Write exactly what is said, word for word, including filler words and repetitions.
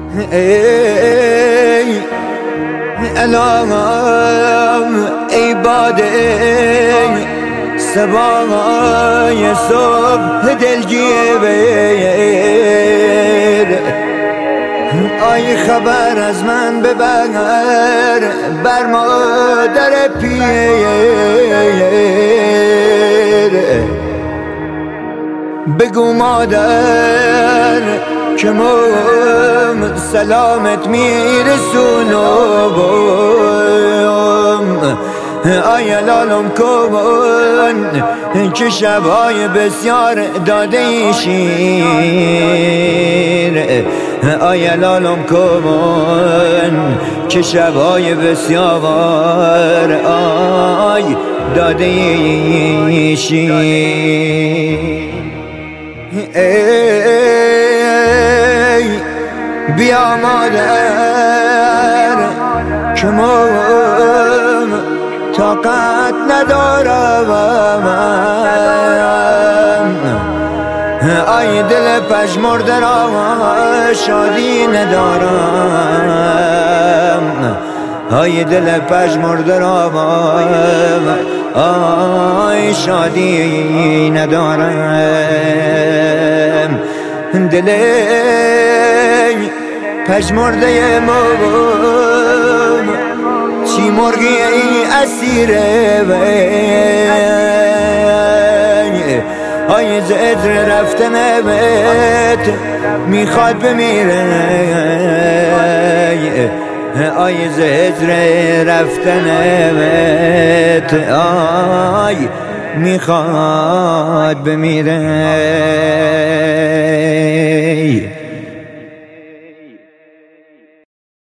ای الهام ای باده صبای صبح دلگیه بیر آی خبر از من ببر بر مادر پیر بگو مادر که من سلامت میرسونم آی لالم کن که شبای بسیار داده شیر آی لالم کن که شبای بسیار آی داده شیر ای بیا مادر که من طاقت ندارم آی دل پژمرده را شادی ندارم آی دل پژمرده را آی شادی ندارم دل پژمرده من چی مرگی ای اسیره آی زدر رفتن بهت میخواد بمیره آی زدر رفتن بهت آی میخواد بمیره